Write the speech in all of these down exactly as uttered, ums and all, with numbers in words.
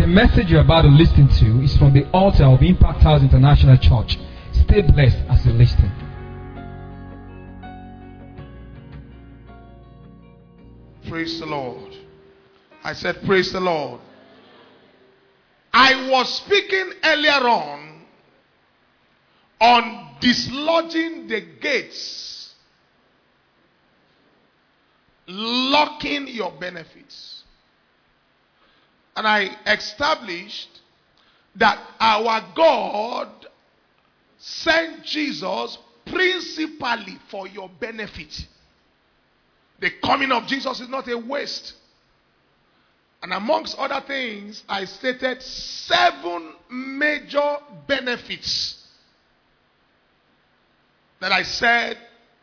The message you're about to listen to is from the altar of Impact House International Church. Stay blessed as you listen. Praise the Lord. I said, praise the Lord. I was speaking earlier on on dislodging the gates, locking your benefits. And I established that our God sent Jesus principally for your benefit. The coming of Jesus is not a waste. And amongst other things, I stated seven major benefits that I said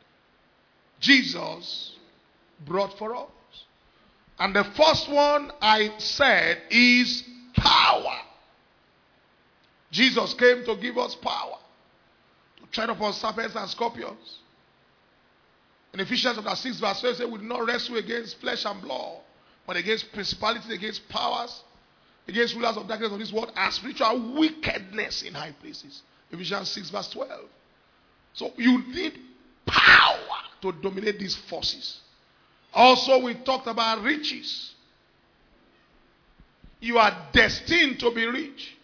Jesus brought for us. And the first one I said is power. Jesus came to give us power to tread upon serpents and scorpions. In Ephesians chapter six verse twelve, it says, we do not wrestle against flesh and blood, but against principalities, against powers, against rulers of darkness of this world, and spiritual wickedness in high places. Ephesians six verse twelve. So you need power to dominate these forces. Also, we talked about riches. You are destined to be rich.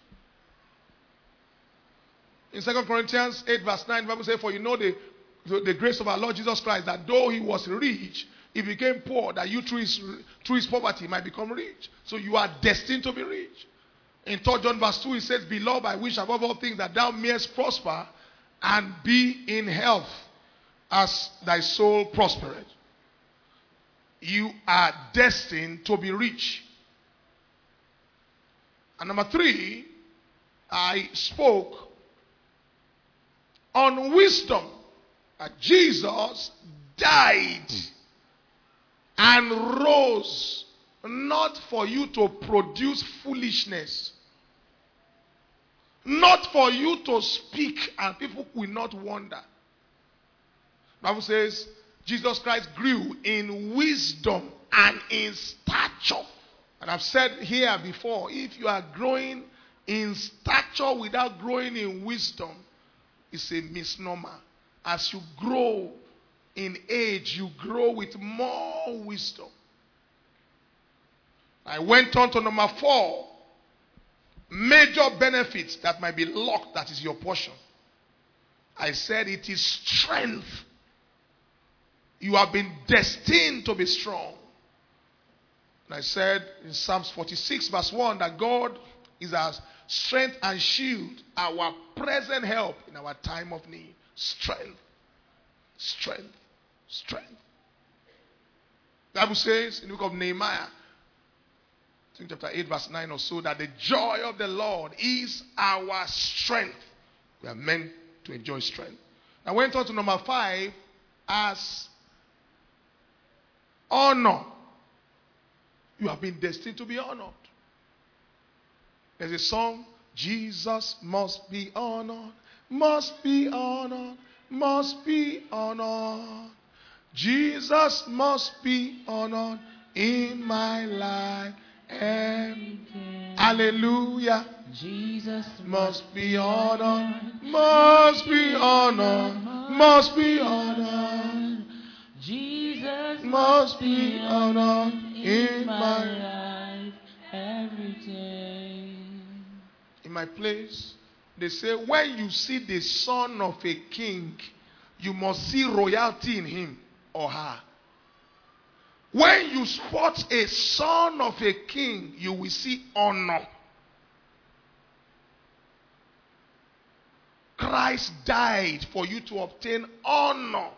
In Second Corinthians eight verse nine, the Bible says, for you know the, the, the grace of our Lord Jesus Christ, that though he was rich, he became poor, that you through his, through his poverty might become rich. So you are destined to be rich. In Third John verse two, it says, beloved, I wish above all things that thou mayest prosper and be in health as thy soul prospereth. You are destined to be rich. And number three, I spoke on wisdom. That Jesus died and rose not for you to produce foolishness, not for you to speak and people will not wonder. The Bible says Jesus Christ grew in wisdom and in stature. And I've said here before, if you are growing in stature without growing in wisdom, it's a misnomer. As you grow in age, you grow with more wisdom. I went on to number four. Major benefits that might be locked, that is your portion. I said it is strength. You have been destined to be strong. And I said in Psalms forty-six verse one that God is our strength and shield, our present help in our time of need. Strength. Strength. Strength. The Bible says in the book of Nehemiah, I think chapter eight verse nine or so, that the joy of the Lord is our strength. We are meant to enjoy strength. I went on to number five as honor. You have been destined to be honored. There's a song, Jesus must be honored, must be honored, must be honored. Jesus must be honored in my life. And hallelujah. Jesus must be honored, must be honored, must be honored. Jesus must be honored in my life every day. In my place, they say when you see the son of a king, you must see royalty in him or her. When you spot a son of a king, you will see honor. Christ died for you to obtain honor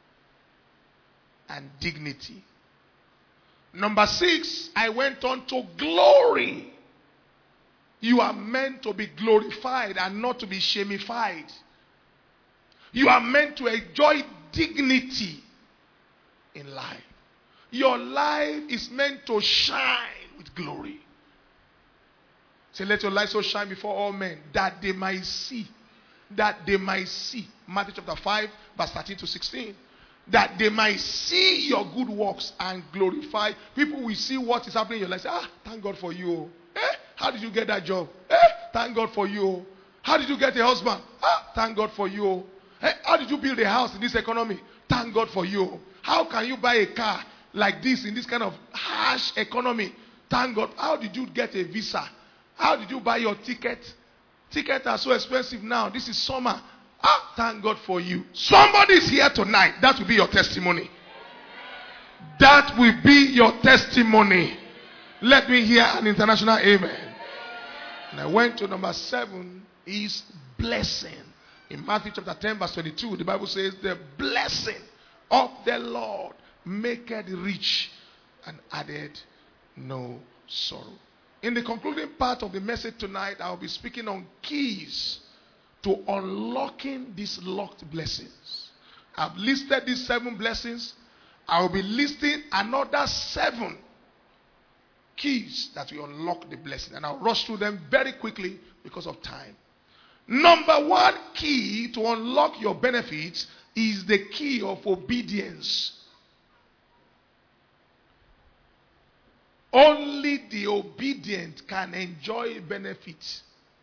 and dignity. Number six, I went on to glory. You are meant to be glorified and not to be shamified. You are meant to enjoy dignity in life. Your life is meant to shine with glory. Say, let your light so shine before all men that they might see. That they might see. Matthew chapter five, verse thirteen to sixteen. That they might see your good works and glorify. People will see what is happening in your life. Say, ah, thank God for you. Eh? how did you get that job? Eh, thank God for you. How did you get a husband? Ah, thank God for you. Eh, how did you build a house in this economy? Thank God for you. How can you buy a car like this in this kind of harsh economy? Thank God. How did you get a visa? How did you buy your ticket? Tickets are so expensive now. This is summer. Ah, thank God for you. Somebody is here tonight. That will be your testimony. That will be your testimony. Let me hear an international amen. And I went to number seven is blessing. In Matthew chapter ten verse twenty-two, the Bible says the blessing of the Lord maketh rich and added no sorrow. In the concluding part of the message tonight, I will be speaking on keys to unlocking these locked blessings. I've listed these seven blessings. I will be listing another seven keys that will unlock the blessing. And I'll rush through them very quickly because of time. Number one key to unlock your benefits is the key of obedience. Only the obedient can enjoy benefits.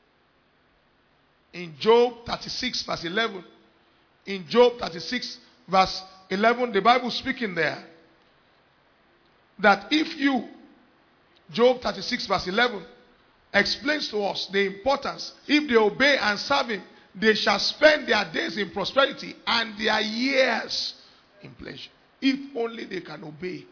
In Job thirty-six verse eleven, in Job thirty-six verse eleven, the Bible speaking there that if you, Job thirty-six verse eleven, explains to us the importance. If they obey and serve him, they shall spend their days in prosperity and their years in pleasure. If only they can obey.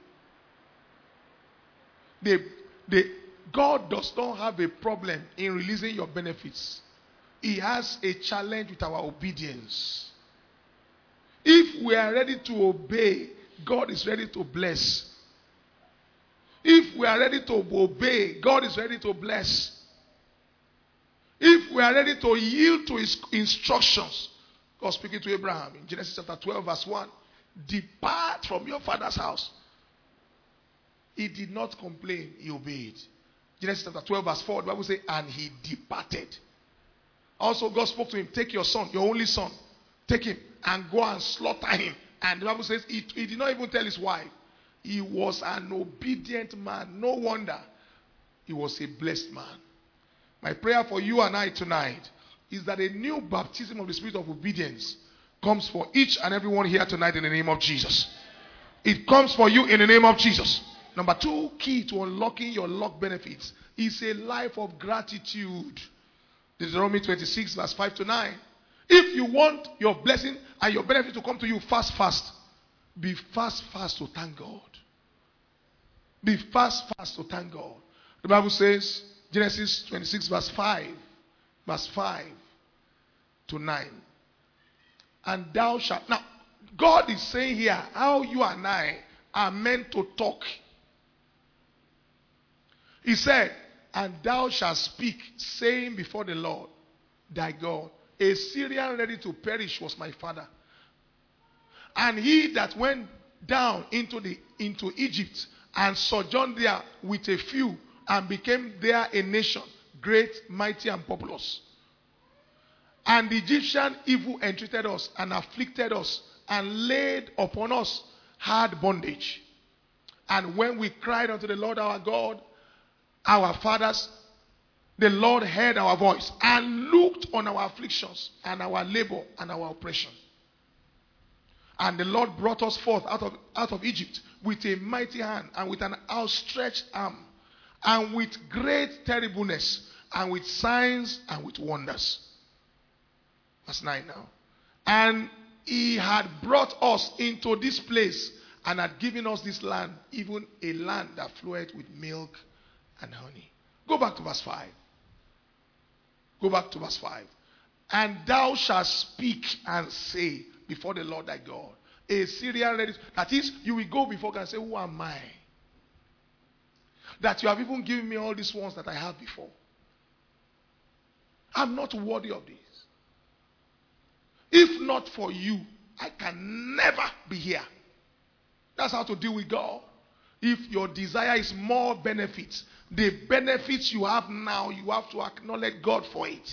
They, they, God does not have a problem in releasing your benefits. He has a challenge with our obedience. If we are ready to obey, God is ready to bless. If we are ready to obey, God is ready to bless. If we are ready to yield to his instructions, God speaking to Abraham in Genesis chapter twelve verse one, depart from your father's house. He did not complain, he obeyed. Genesis chapter twelve verse four, the Bible says, and he departed. Also God spoke to him, take your son, your only son, take him and go and slaughter him. And the Bible says he, he did not even tell his wife. He was an obedient man. No wonder he was a blessed man. My prayer for you and I tonight is that a new baptism of the spirit of obedience comes for each and every one here tonight in the name of Jesus. It comes for you in the name of Jesus. Number two key to unlocking your locked benefits is a life of gratitude. Deuteronomy twenty-six verse five to nine. If you want your blessing and your benefit to come to you fast, fast. Be fast, fast to thank God. Be fast, fast to thank God. The Bible says, Genesis twenty-six verse five, verse five to nine. And thou shalt. Now, God is saying here how you and I are meant to talk. He said, and thou shalt speak, saying before the Lord, thy God, a Syrian ready to perish was my father. And he that went down into the into Egypt and sojourned there with a few and became there a nation, great, mighty, and populous. And the Egyptian evil entreated us and afflicted us and laid upon us hard bondage. And when we cried unto the Lord our God, our fathers, the Lord heard our voice and looked on our afflictions and our labor and our oppression. And the Lord brought us forth out of, out of Egypt with a mighty hand and with an outstretched arm and with great terribleness and with signs and with wonders. Verse nine now. And he had brought us into this place and had given us this land, even a land that floweth with milk and honey. Go back to verse five. Go back to verse five. And thou shalt speak and say before the Lord thy God. A Syrian ready. That is, you will go before God and say, who am I? That you have even given me all these ones that I had before. I'm not worthy of this. If not for you, I can never be here. That's how to deal with God. If your desire is more benefits, the benefits you have now, you have to acknowledge God for it.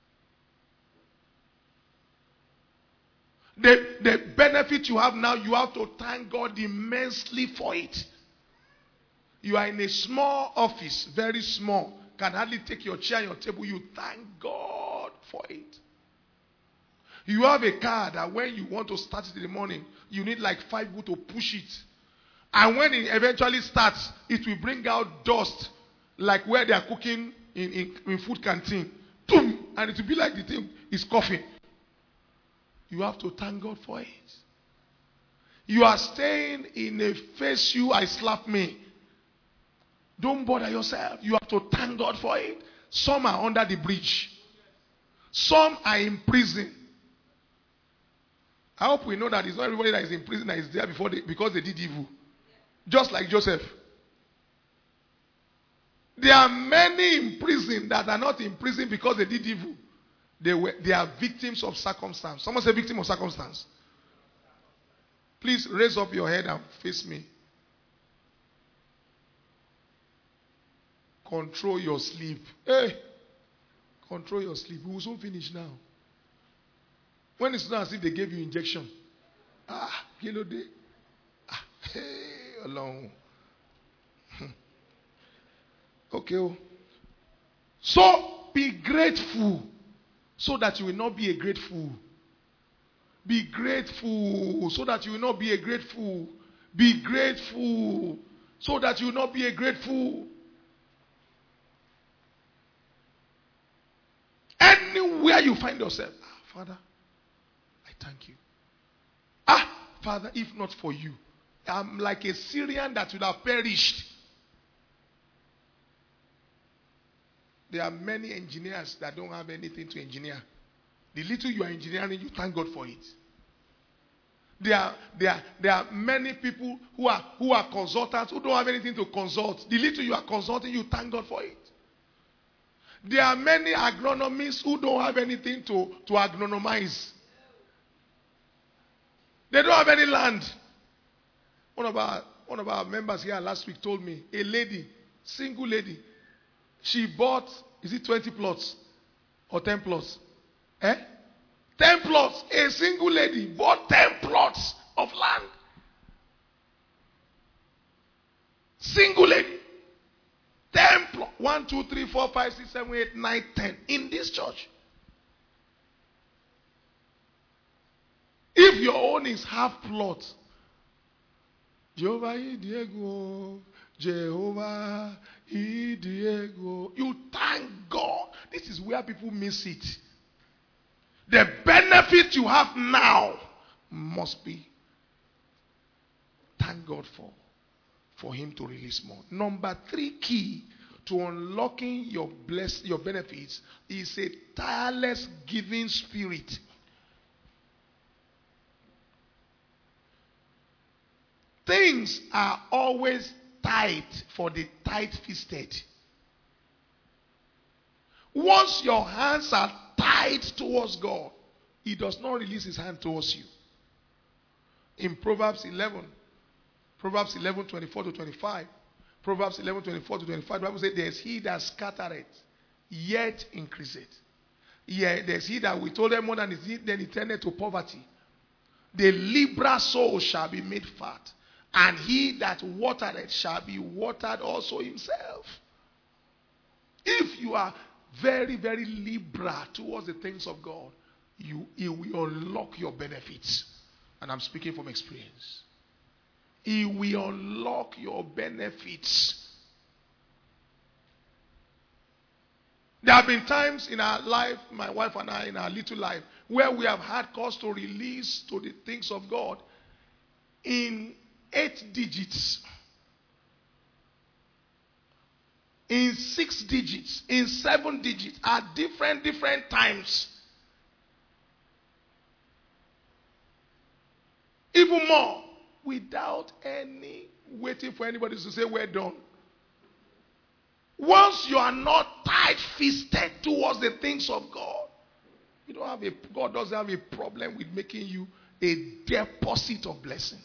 The, the benefit you have now, you have to thank God immensely for it. You are in a small office, very small. can hardly take your chair and your table, you thank God for it. You have a car that when you want to start it in the morning, you need like five people to push it. And when it eventually starts, it will bring out dust like where they are cooking in, in, in food canteen. Boom! And it will be like the thing is coughing. You have to thank God for it. You are staying in a face you, I slap me. Don't bother yourself. You have to thank God for it. Some are under the bridge. Some are in prison. I hope we know that it's not everybody that is in prison that is there before they, because they did evil. Just like Joseph. There are many in prison that are not in prison because they did evil. They were they are victims of circumstance. Someone say victim of circumstance. Please raise up your head and face me. Control your sleep. Hey! Control your sleep. We will soon finish now. When it's not as if they gave you injection. Ah, kilo day. Ah, hey, along. Okay. Oh. So be grateful so that you will not be a grateful. Be grateful so that you will not be a grateful. Be grateful so that you will not be a grateful. Anywhere you find yourself, ah, Father, I thank you. Ah, Father, if not for you, I'm like a Syrian that would have perished. There are many engineers that don't have anything to engineer. The little you are engineering, you thank God for it. There are, there are, there are many people who are, who are consultants who don't have anything to consult. The little you are consulting, you thank God for it. There are many agronomists who don't have anything to, to agronomize. They don't have any land. One of our one of our members here last week told me, a lady, single lady, she bought, is it twenty plots or ten plots? Eh? ten plots. A single lady bought ten plots of land. Single lady. ten plots. one, two, three, four, five, six, seven, eight, nine, ten. In this church. If your own is half plot, Jehovah Diego, Jehovah Diego, you thank God. This is where people miss it. The benefit you have now must be thank God for, for Him to release more. Number three key to unlocking your bless your benefits is a tireless giving spirit. Things are always tight for the tight-fisted. Once your hands are tied towards God, He does not release His hand towards you. In Proverbs eleven, Proverbs eleven, twenty-four to twenty-five, Proverbs eleven, twenty-four to twenty-five, the Bible says, there is he that scattereth, yet increaseth. Yeah, there's he that withholdeth more than is then he turneth to poverty. The liberal soul shall be made fat, and he that watereth shall be watered also himself. If you are very, very liberal towards the things of God, you, He will unlock your benefits. And I'm speaking from experience. He will unlock your benefits. There have been times in our life, my wife and I, in our little life, where we have had cause to release to the things of God in eight digits, in six digits, in seven digits, at different, different times. Even more, without any waiting for anybody to say, we're done. Once you are not tight-fisted towards the things of God, you don't have a, God doesn't have a problem with making you a deposit of blessing.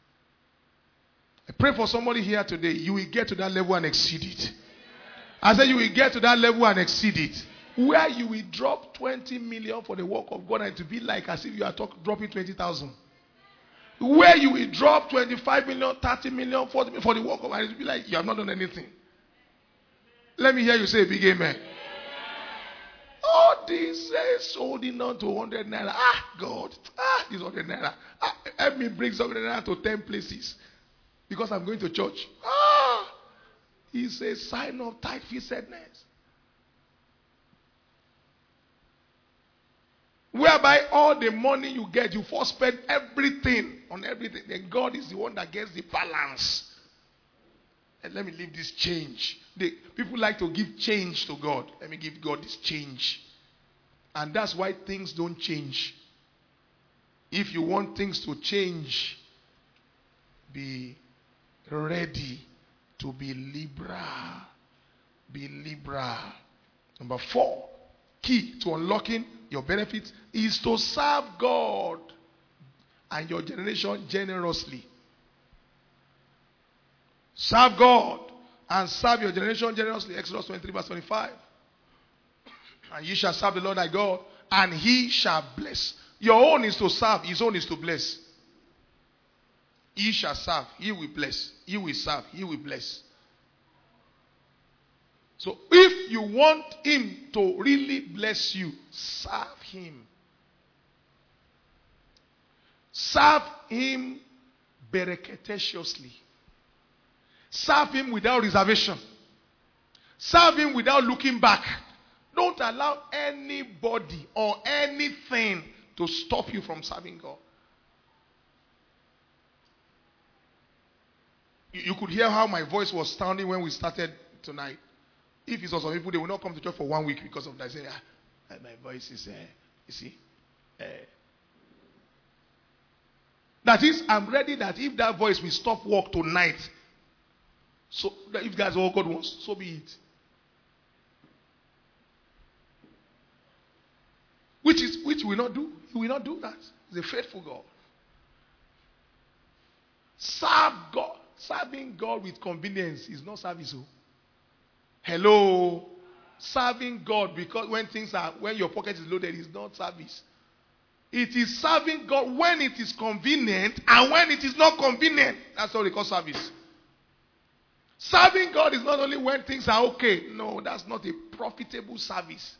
I pray for somebody here today, you will get to that level and exceed it. I said you will get to that level and exceed it. Where you will drop twenty million for the work of God and it will be like as if you are talk, dropping twenty thousand. Where you will drop twenty-five million, thirty million, forty million for the work of God and it will be like you have not done anything. Let me hear you say a big amen. All this is holding on to one hundred naira. Ah, God. Ah, this one hundred naira. Ah, help me bring one hundred naira to ten places. Because I'm going to church. Ah, it's a sign of tight-fistedness. Whereby all the money you get, you first spend everything on everything. Then God is the one that gets the balance. And let me leave this change. The, people like to give change to God. Let me give God this change. And that's why things don't change. If you want things to change, be ready to be liberal. Be liberal. Number four, key to unlocking your benefits is to serve God and your generation generously. Serve God and serve your generation generously. Exodus twenty-three verse twenty-five. And ye shall serve the Lord thy God, and he shall bless. Your own is to serve, his own is to bless. He shall serve, he will bless. He will serve, he will bless. So if you want him to really bless you, serve him. Serve him bereketaciously. Serve him without reservation. Serve him without looking back. Don't allow anybody or anything to stop you from serving God. You, you could hear how my voice was sounding when we started tonight. If it's for some people, they will not come to church for one week because of that. Say, ah, my voice is, uh, you see. Uh, that is, I'm ready that if that voice will stop work tonight, so if that's all God wants, so be it. Which is which will not do. He will not do that. He's a faithful God. Serve God. Serving God with convenience is not service. Oh. Hello. Serving God because when things are when your pocket is loaded is not service. It is serving God when it is convenient and when it is not convenient. That's what they call service. Serving God is not only when things are okay. No, that's not a profitable service.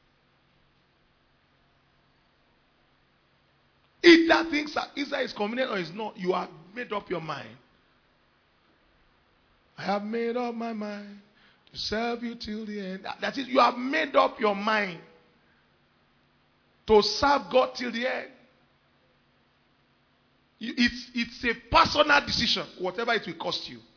Either things are either is convenient or it's not. You have made up your mind. I have made up my mind to serve you till the end. That is, you have made up your mind to serve God till the end. It's, it's a personal decision, whatever it will cost you.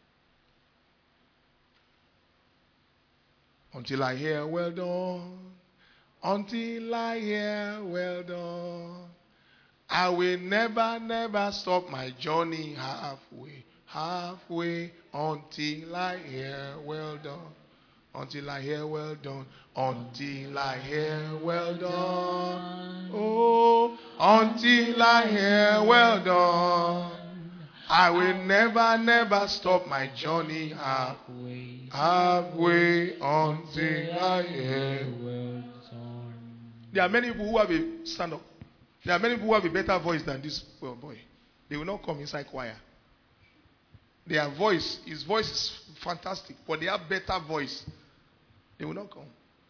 Until I hear well done, until I hear well done, I will never, never stop my journey halfway, halfway, until I hear well done, until I hear well done, until I hear well done, oh, until I hear well done, I will never, never stop my journey halfway, halfway, until I hear well done. There are many people who have a stand up. There are many people who have a better voice than this well, boy. They will not come inside choir. Their voice, his voice is fantastic, but they have better voice. They will not come.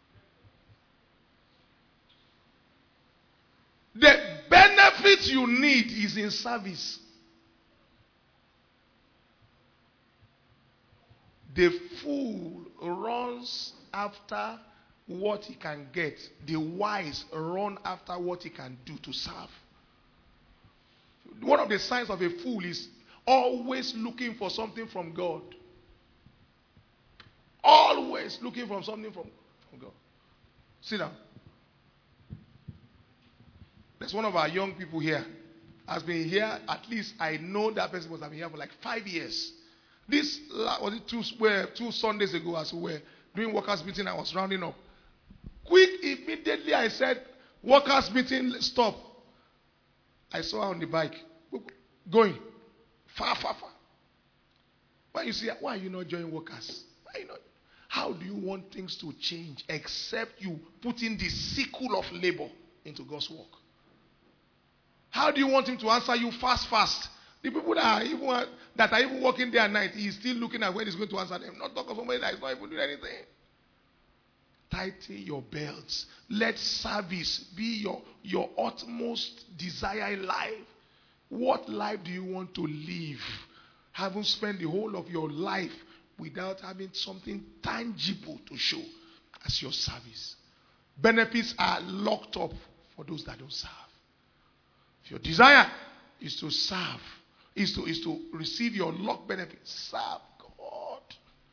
The benefit you need is in service. The fool runs after what he can get. The wise run after what he can do to serve. One of the signs of a fool is always looking for something from God. Always looking for something from, from God. Sit down. There's one of our young people here. Has been here, at least I know that person must have been here for like five years. This was it two, where, two Sundays ago as we were doing workers' meeting, I was rounding up. Quick, immediately I said, workers' meeting, stop. I saw her on the bike. Going. Far, far, far. Why you see, why are you not joining workers? Why you not? How do you want things to change except you put in the sickle of labor into God's work? How do you want him to answer you fast, fast? The people that are even that are even working day and night, he is still looking at when he's going to answer them. Not talk of somebody that is not even doing anything. Tighten your belts. Let service be your, your utmost desire in life. What life do you want to live? Haven't spent the whole of your life without having something tangible to show as your service. Benefits are locked up for those that don't serve. If your desire is to serve, is to, is to receive your locked benefits, serve God.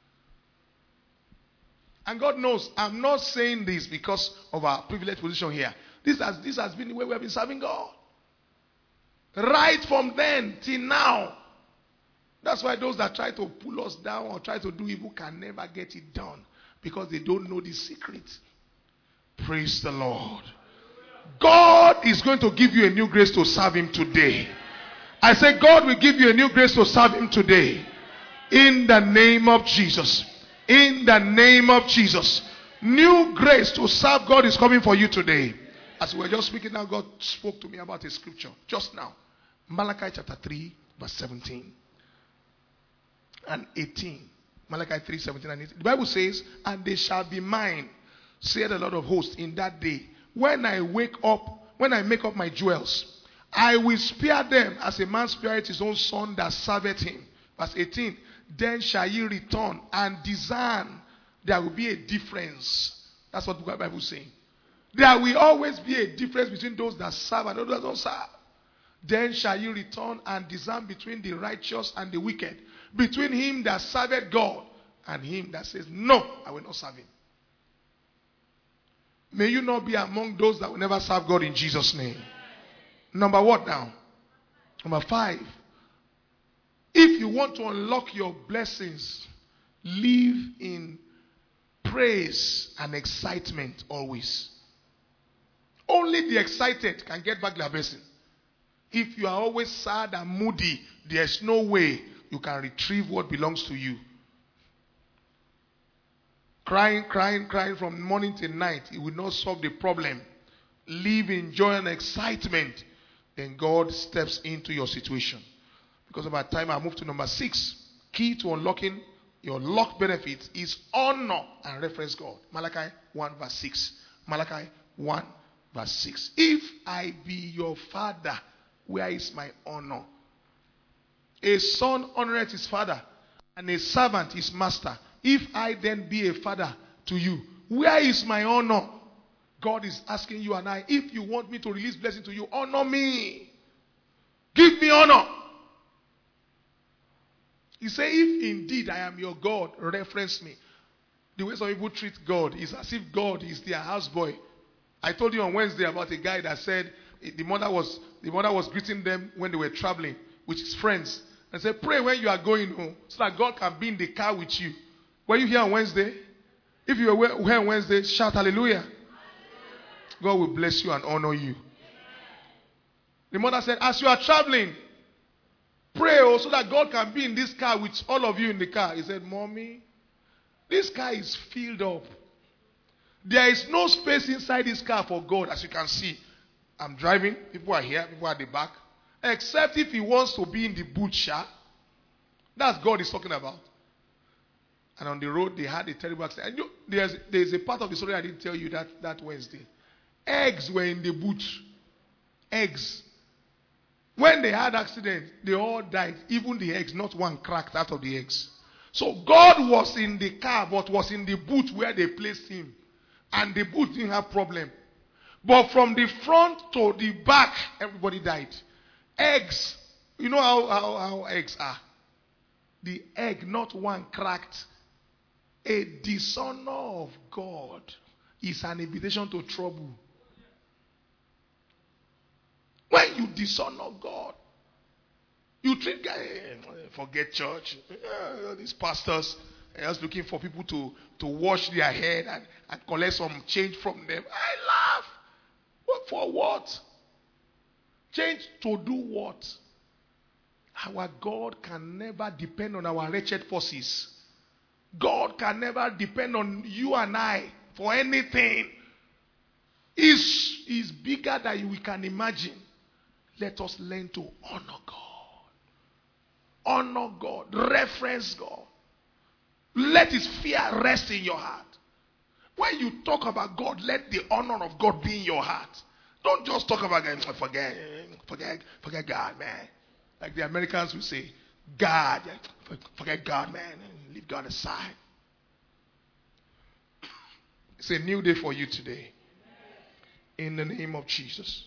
And God knows, I'm not saying this because of our privileged position here. This has, this has been the way we have been serving God. Right from then till now. That's why those that try to pull us down or try to do evil can never get it done. Because they don't know the secret. Praise the Lord. God is going to give you a new grace to serve Him today. I say God will give you a new grace to serve Him today. In the name of Jesus. In the name of Jesus. New grace to serve God is coming for you today. As we were just speaking now, God spoke to me about a scripture just now. Malachi chapter three, verse seventeen and eighteen. Malachi three, seventeen and eighteen. The Bible says, and they shall be mine, saith the Lord of hosts, in that day. When I wake up, when I make up my jewels, I will spare them as a man spareth his own son that serveth him. Verse eighteen. Then shall ye return and discern. There will be a difference. That's what the Bible is saying. There will always be a difference between those that serve and those that don't serve. Then shall you return and discern between the righteous and the wicked, between him that serveth God and him that says, no, I will not serve him. May you not be among those that will never serve God in Jesus' name. Number what now? Number five. If you want to unlock your blessings, live in praise and excitement always. Only the excited can get back their blessing. If you are always sad and moody, there's no way you can retrieve what belongs to you. Crying, crying, crying from morning till night, it will not solve the problem. Live in joy and excitement. Then God steps into your situation. Because of our time, I move to number six. Key to unlocking your locked benefits is honor and reference God. Malachi one verse six. Malachi one verse six. If I be your father, where is my honor? A son honoreth his father, and a servant his master. If I then be a father to you, where is my honor? God is asking you and I, if you want me to release blessing to you, honor me. Give me honor. He said, if indeed I am your God, reference me. The way some people treat God is as if God is their houseboy. I told you on Wednesday about a guy that said the mother was the mother was greeting them when they were traveling with his friends. And said, pray when you are going home so that God can be in the car with you. Were you here on Wednesday? If you were here on Wednesday, shout hallelujah. God will bless you and honor you. The mother said, as you are traveling, pray also that God can be in this car with all of you in the car. He said, Mommy, this car is filled up. There is no space inside this car for God, as you can see. I'm driving. People are here. People are at the back. Except if he wants to be in the boot, sha. That's God he's talking about. And on the road, they had a terrible accident. And you, there's, there's a part of the story I didn't tell you that, that Wednesday. Eggs were in the boot. Eggs. When they had accident, they all died. Even the eggs, not one cracked out of the eggs. So God was in the car, but was in the boot where they placed him. And the boot didn't have problem. But from the front to the back, everybody died. Eggs. You know how, how, how eggs are. The egg, not one cracked. A dishonor of God is an invitation to trouble. When you dishonor God, you treat guys, forget church. Uh, these pastors are just looking for people to, to wash their head and, and collect some change from them. I laugh. What for what? Change to do what? Our God can never depend on our wretched forces. God can never depend on you and I for anything. He's, he's bigger than we can imagine. Let us learn to honor God. honor God, reference God. Let his fear rest in your heart. When you talk about God, let the honor of God be in your heart. Don't just talk about God. Forget, forget, forget God, man. Like the Americans will say, God, forget God, man. Leave God aside. It's a new day for you today. In the name of Jesus.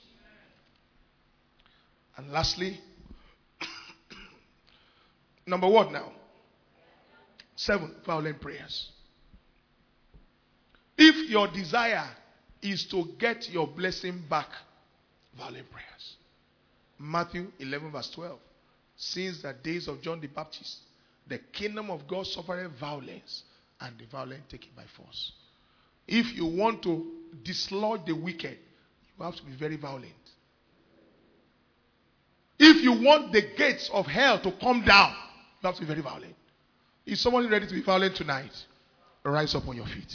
And lastly, number one now. Seven, violent prayers. If your desire is to get your blessing back, violent prayers. Matthew eleven verse twelve. Since the days of John the Baptist, the kingdom of God suffered violence, and the violent take it by force. If you want to dislodge the wicked, you have to be very violent. If you want the gates of hell to come down, you have to be very violent. Is somebody ready to be violent tonight? Rise up on your feet.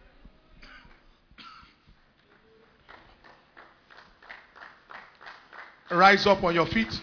Rise up on your feet.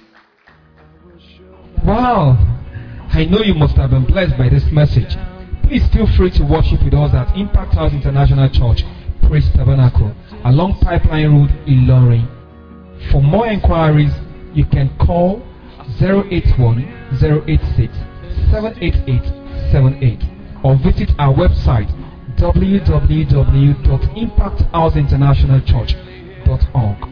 Wow. I know you must have been blessed by this message. Please feel free to worship with us at Impact House International Church, Praise Tabernacle, along Pipeline Road, Ilorin. For more inquiries, you can call zero eight one, zero eight six, seven eight eight seven eight or visit our website w w w dot impact house international church dot org.